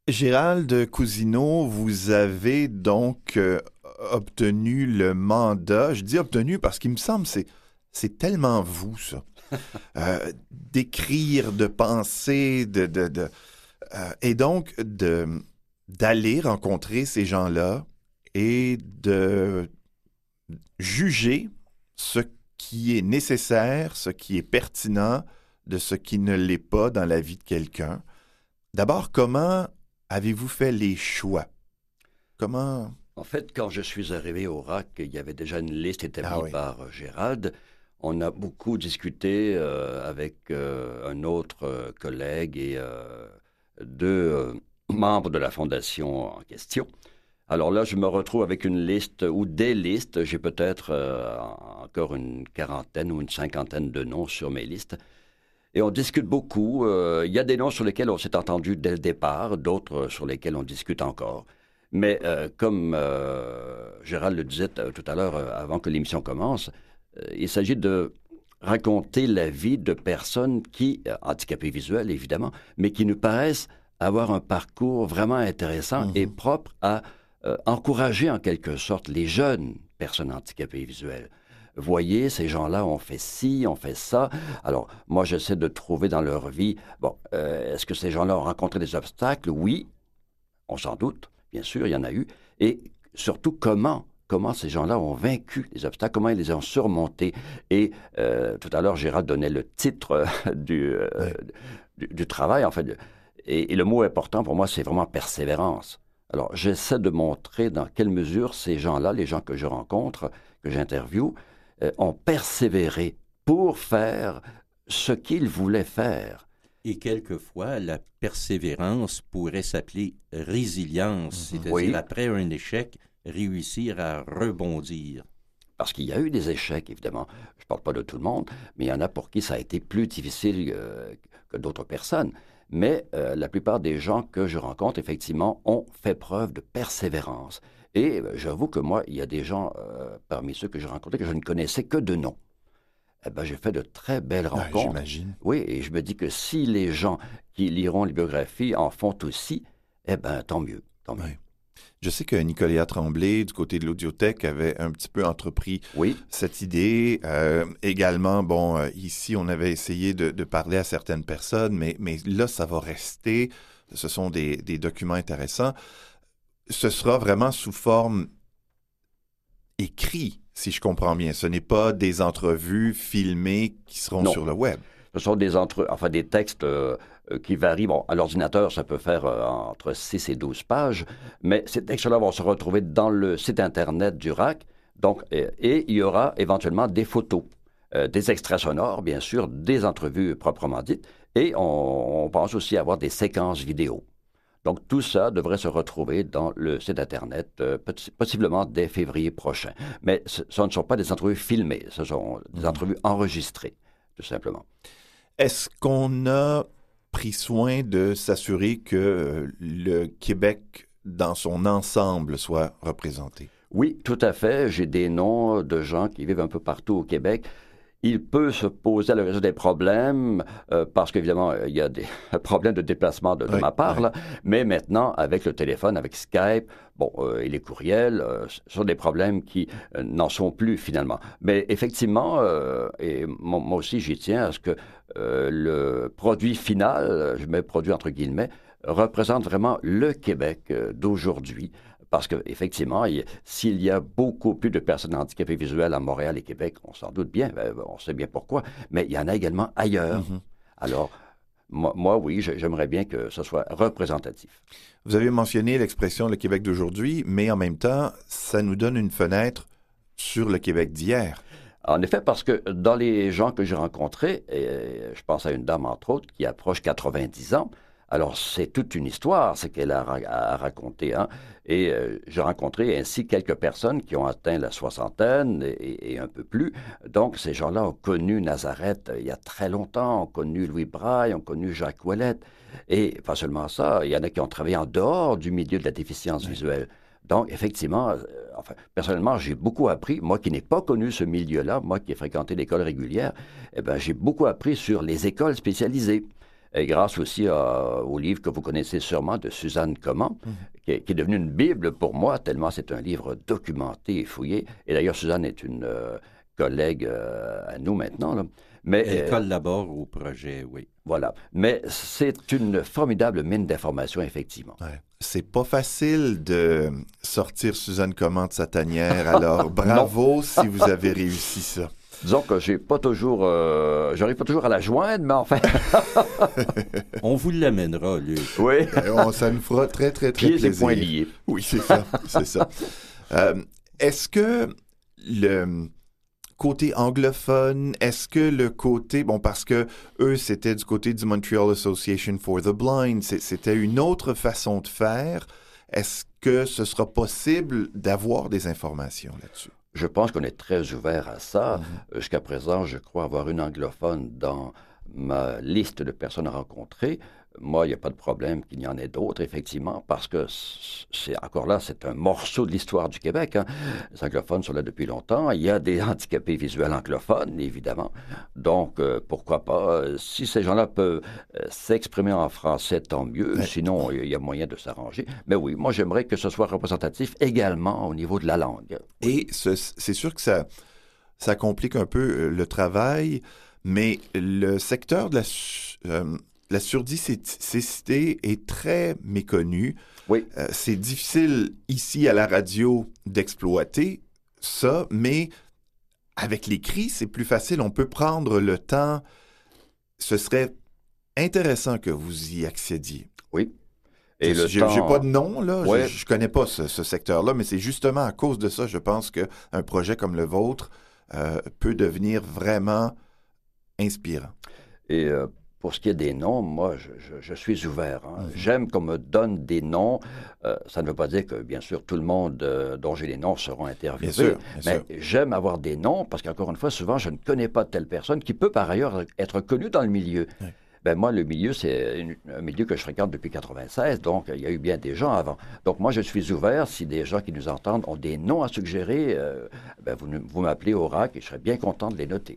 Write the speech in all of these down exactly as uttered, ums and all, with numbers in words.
Gérald Cousineau, vous avez donc euh, obtenu le mandat. Je dis obtenu parce qu'il me semble que c'est, c'est tellement vous, ça. Euh, d'écrire, de penser, de, de, de euh, et donc de, d'aller rencontrer ces gens-là et de juger ce qui est nécessaire, ce qui est pertinent, de ce qui ne l'est pas dans la vie de quelqu'un. D'abord, comment avez-vous fait les choix? Comment... En fait, quand je suis arrivé au R A C, il y avait déjà une liste établie Ah oui. par euh, Gérald. On a beaucoup discuté euh, avec euh, un autre euh, collègue et euh, deux euh, membres de la fondation en question. Alors là, je me retrouve avec une liste ou des listes. J'ai peut-être euh, encore une quarantaine ou une cinquantaine de noms sur mes listes. Et on discute beaucoup. Euh, il y a des noms sur lesquels on s'est entendu dès le départ, d'autres sur lesquels on discute encore. Mais euh, comme euh, Gérald le disait t- tout à l'heure, euh, avant que l'émission commence, euh, il s'agit de raconter la vie de personnes qui, euh, handicapées visuelles évidemment, mais qui nous paraissent avoir un parcours vraiment intéressant Mhm. et propre à euh, encourager en quelque sorte les jeunes personnes handicapées visuelles. Voyez, ces gens-là ont fait ci, ont fait ça. Alors, moi, j'essaie de trouver dans leur vie, bon, euh, est-ce que ces gens-là ont rencontré des obstacles? Oui, on s'en doute, bien sûr, il y en a eu. Et surtout, comment? Comment ces gens-là ont vaincu les obstacles, comment ils les ont surmontés. Et euh, tout à l'heure, Gérard donnait le titre euh, du, euh, Oui. du, du travail, en fait. Et, et le mot important pour moi, c'est vraiment persévérance. Alors, j'essaie de montrer dans quelle mesure ces gens-là, les gens que je rencontre, que j'interviewe, euh, ont persévéré pour faire ce qu'ils voulaient faire. Et quelquefois, la persévérance pourrait s'appeler résilience, Mhm. c'est-à-dire Oui. après un échec, réussir à rebondir. Parce qu'il y a eu des échecs, évidemment. Je ne parle pas de tout le monde, mais il y en a pour qui ça a été plus difficile euh, que d'autres personnes. Mais euh, la plupart des gens que je rencontre, effectivement, ont fait preuve de persévérance. Et euh, j'avoue que moi, il y a des gens euh, parmi ceux que j'ai rencontrés que je ne connaissais que de nom. Eh ben, j'ai fait de très belles Ah, rencontres. j'imagine. Oui, et je me dis que si les gens qui liront les biographies en font aussi, eh bien, tant mieux, tant mieux. Oui. Je sais que Nicolas Tremblay, du côté de l'Audiothèque, avait un petit peu entrepris Oui, cette idée. Euh, également, bon, euh, ici, on avait essayé de, de parler à certaines personnes, mais, mais là, ça va rester. Ce sont des, des documents intéressants. Ce sera vraiment sous forme écrite, si je comprends bien. Ce n'est pas des entrevues filmées qui seront Non. sur le web. ce sont des, entre... enfin, des textes euh, euh, qui varient. Bon, à l'ordinateur, ça peut faire euh, entre six et douze pages, mais ces textes-là vont se retrouver dans le site Internet du R A C. Donc, et, et il y aura éventuellement des photos, euh, des extraits sonores, bien sûr, des entrevues proprement dites, et on, on pense aussi avoir des séquences vidéo. Donc, tout ça devrait se retrouver dans le site Internet, euh, possiblement dès février prochain. Mais ce, ce ne sont pas des entrevues filmées, ce sont des entrevues enregistrées, tout simplement. Est-ce qu'on a pris soin de s'assurer que le Québec, dans son ensemble, soit représenté? Oui, tout à fait. J'ai des noms de gens qui vivent un peu partout au Québec. Il peut se poser à l'horizon des problèmes, euh, parce qu'évidemment, il y a des problèmes de déplacement de, de Oui, ma part, oui. là. Mais maintenant, avec le téléphone, avec Skype, bon, euh, et les courriels, euh, ce sont des problèmes qui euh, n'en sont plus finalement. Mais effectivement, euh, et moi, moi aussi j'y tiens à ce que euh, le produit final, je mets produit entre guillemets, représente vraiment le Québec euh, d'aujourd'hui. Parce qu'effectivement, s'il y a beaucoup plus de personnes handicapées visuelles à Montréal et Québec, on s'en doute bien, ben, on sait bien pourquoi, mais il y en a également ailleurs. Mm-hmm. Alors, moi, moi, oui, j'aimerais bien que ce soit représentatif. Vous avez mentionné l'expression le Québec d'aujourd'hui, mais en même temps, ça nous donne une fenêtre sur le Québec d'hier. En effet, parce que dans les gens que j'ai rencontrés, et je pense à une dame, entre autres, qui approche quatre-vingt-dix ans, alors, c'est toute une histoire, ce qu'elle a à raconter. Hein? Et euh, j'ai rencontré ainsi quelques personnes qui ont atteint la soixantaine et, et un peu plus. Donc, ces gens-là ont connu Nazareth il y a très longtemps, ont connu Louis Braille, ont connu Jacques Ouellette. Et pas seulement ça, il y en a qui ont travaillé en dehors du milieu de la déficience oui. visuelle. Donc, effectivement, euh, enfin, personnellement, j'ai beaucoup appris. Moi qui n'ai pas connu ce milieu-là, moi qui ai fréquenté l'école régulière, eh bien, j'ai beaucoup appris sur les écoles spécialisées. Et grâce aussi à- au livre que vous connaissez sûrement de Suzanne Comment, Mhm. qui, est, qui est devenu une Bible pour moi, tellement c'est un livre documenté et fouillé. Et d'ailleurs, Suzanne est une euh, collègue euh, à nous maintenant, là. Mais, Elle euh, collabore au projet, oui. voilà. Mais c'est une formidable mine d'informations, effectivement. Ouais. C'est pas facile de sortir Suzanne Comment de sa tanière, alors bravo si vous avez réussi ça. Disons que j'ai pas toujours, euh, j'arrive pas toujours à la joindre, mais enfin, On vous l'amènera, Luc. oui, Euh, on- ça nous fera très, très, très pieds et plaisir. poings liés. Oui, c'est ça, c'est ça. Euh, est-ce que le côté anglophone, est-ce que le côté, bon, parce que eux, c'était du côté du Montreal Association for the Blind, c'est- c'était une autre façon de faire. Est-ce que ce sera possible d'avoir des informations là-dessus? Je pense qu'on est très ouvert à ça. Mhm. Jusqu'à présent, je crois avoir une anglophone dans ma liste de personnes à rencontrer. Moi, il n'y a pas de problème qu'il y en ait d'autres, effectivement, parce que c'est encore là, c'est un morceau de l'histoire du Québec, hein. Les anglophones sont là depuis longtemps. Il y a des handicapés visuels anglophones, évidemment. Donc, euh, pourquoi pas? Euh, Si ces gens-là peuvent euh, s'exprimer en français, tant mieux. Ouais. Sinon, il y a moyen de s'arranger. Mais oui, moi, j'aimerais que ce soit représentatif également au niveau de la langue. Et ce- c'est sûr que ça, ça complique un peu euh, le travail, mais le secteur de la, su- euh, la surdicécité est très méconnu. Oui. Euh, c'est difficile ici à la radio d'exploiter ça, mais avec l'écrit, c'est plus facile. On peut prendre le temps. Ce serait intéressant que vous y accédiez. Oui. Et le J'ai temps... j'ai pas de nom, là. Ouais. Je, je connais pas ce, ce secteur-là, mais c'est justement à cause de ça, je pense qu'un projet comme le vôtre euh, peut devenir vraiment inspirant. Et euh, pour ce qui est des noms, moi, je, je- je suis ouvert, hein. Mhm. J'aime qu'on me donne des noms. Euh, ça ne veut pas dire que, bien sûr, tout le monde euh, dont j'ai les noms seront interviewés. Bien sûr, bien mais sûr. j'aime avoir des noms parce qu'encore une fois, souvent, je ne connais pas telle personne qui peut par ailleurs être connue dans le milieu. Oui. Ben moi, le milieu, c'est une- un milieu que je fréquente depuis quatre-vingt-seize, donc il y a eu bien des gens avant. Donc moi, je suis ouvert. Si des gens qui nous entendent ont des noms à suggérer, euh, ben vous, nous- vous m'appelez au R A C et je serais bien content de les noter.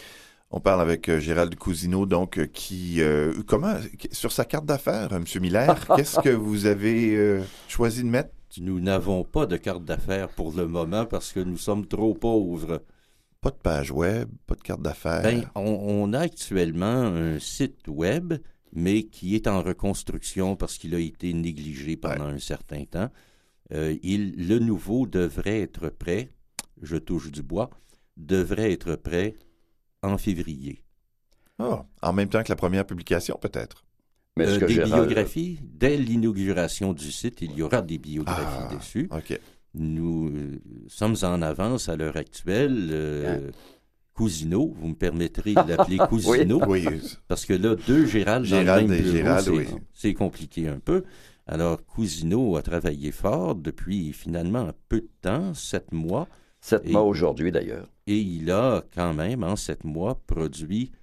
On parle avec euh, Gérald Cousineau, donc, euh, qui, euh, comment, sur sa carte d'affaires, euh, M. Miller, qu'est-ce que vous avez euh, choisi de mettre? Nous n'avons pas de carte d'affaires pour le moment parce que nous sommes trop pauvres. Pas de page web, pas de carte d'affaires. Ben, on, on a actuellement un site web, mais qui est en reconstruction parce qu'il a été négligé pendant un certain temps. Euh, il, le nouveau devrait être prêt, je touche du bois, devrait être prêt en février. Ah, en même temps que la première publication, peut-être. Mais ce Euh, que des Gérald- biographies, dès l'inauguration du site, il y aura des biographies Ah, dessus. OK. Nous euh, sommes en avance à l'heure actuelle. Euh, Cousineau, vous me permettrez de l'appeler Cousineau, Oui, parce que là, deux Gérald dans Gérald le même et bureau, Gérald, c'est, oui. c'est compliqué un peu. Alors, Cousineau a travaillé fort depuis finalement peu de temps, sept mois, Sept Et- mois aujourd'hui, d'ailleurs. et il a quand même, en sept mois, produit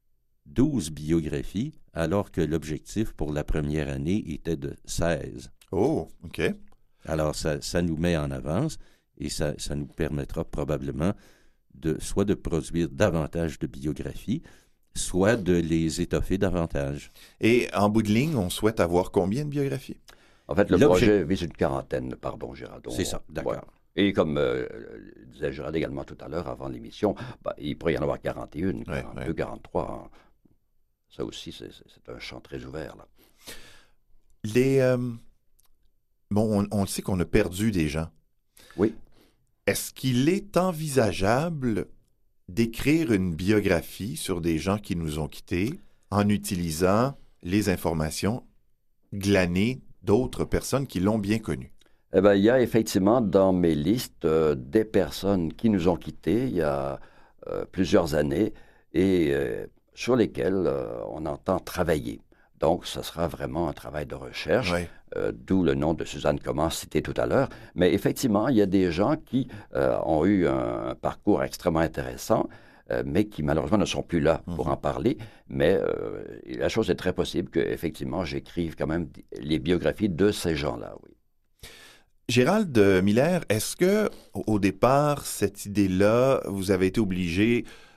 douze biographies, alors que l'objectif pour la première année était de seize. Oh, OK. Alors, ça, ça nous met en avance et ça, ça nous permettra probablement de soit de produire davantage de biographies, soit de les étoffer davantage. Et en bout de ligne, on souhaite avoir combien de biographies? En fait, le L'objet- projet vise une quarantaine, pardon, Gérald. C'est ça, d'accord. Ouais. Et comme euh, disait Gérald également tout à l'heure, avant l'émission, ben, il pourrait y en avoir quarante et une, Ouais, quarante-deux, ouais. quarante-trois. Hein. Ça aussi, c'est, c'est- c'est un champ très ouvert, là. Les, euh, bon, on, on sait qu'on a perdu des gens. Oui. Est-ce qu'il est envisageable d'écrire une biographie sur des gens qui nous ont quittés en utilisant les informations glanées d'autres personnes qui l'ont bien connu? Eh bien, il y a effectivement dans mes listes euh, des personnes qui nous ont quittés il y a euh, plusieurs années et euh, sur lesquelles euh, on entend travailler. Donc, ce sera vraiment un travail de recherche, Ouais. euh, d'où le nom de Suzanne Comment cité tout à l'heure. Mais effectivement, il y a des gens qui euh, ont eu un, un parcours extrêmement intéressant, euh, mais qui malheureusement ne sont plus là pour Mhm. en parler. Mais euh, la chose est très possible qu'effectivement, j'écrive quand même les biographies de ces gens-là, oui. Gérald Miller, est-ce que au au départ, cette idée-là, vous avez été obligé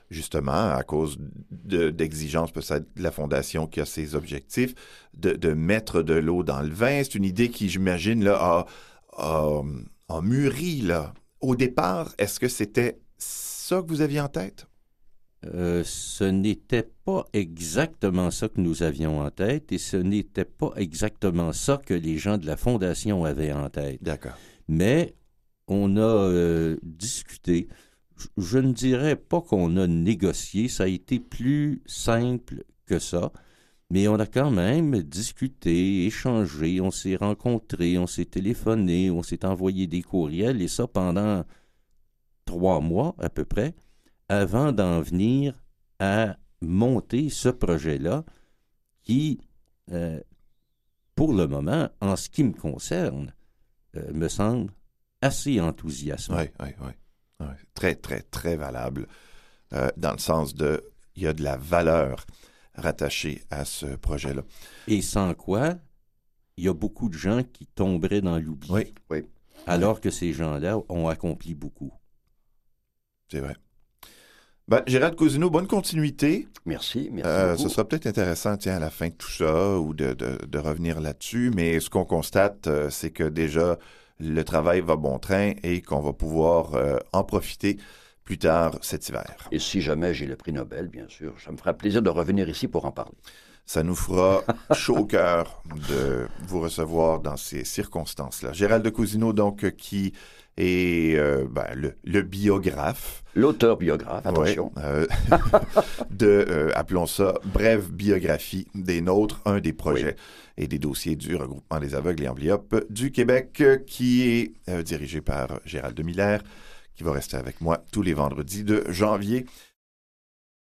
justement, à cause de, d'exigences peut-être de la Fondation qui a ses objectifs, de, de mettre de l'eau dans le vin. C'est une idée qui, j'imagine, là, a, a, a mûri, là. Au départ, est-ce que c'était ça que vous aviez en tête? Euh, ce n'était pas exactement ça que nous avions en tête et ce n'était pas exactement ça que les gens de la Fondation avaient en tête. D'accord. Mais on a euh, discuté. Je, je ne dirais pas qu'on a négocié, ça a été plus simple que ça, mais on a quand même discuté, échangé, on s'est rencontrés, on s'est téléphoné, on s'est envoyé des courriels et ça pendant trois mois à peu près, avant d'en venir à monter ce projet-là qui, euh, pour le moment, en ce qui me concerne, euh, me semble assez enthousiasmant. Oui, oui, oui. Ouais. Très, très, très valable, euh, dans le sens de, il y a de la valeur rattachée à ce projet-là. Et sans quoi, il y a beaucoup de gens qui tomberaient dans l'oubli. Oui, oui. Alors que ces gens-là ont accompli beaucoup. C'est vrai. Ben, Gérald Cousineau, bonne continuité. Merci, merci euh, beaucoup. Ce sera peut-être intéressant, tiens, à la fin de tout ça, ou de, de, de revenir là-dessus, mais ce qu'on constate, euh, c'est que déjà, le travail va bon train et qu'on va pouvoir euh, en profiter plus tard cet hiver. Et si jamais j'ai le prix Nobel, bien sûr, ça me fera plaisir de revenir ici pour en parler. Ça nous fera chaud au cœur de vous recevoir dans ces circonstances-là. Gérald Cousineau, donc, qui est euh, ben, le, le biographe. L'auteur biographe, attention. Ouais, euh, de, euh, appelons ça, brève biographie des nôtres, un des projets oui. et des dossiers du Regroupement des aveugles et amblyopes du Québec, qui est euh, dirigé par Gérald Demiller, qui va rester avec moi tous les vendredis de janvier.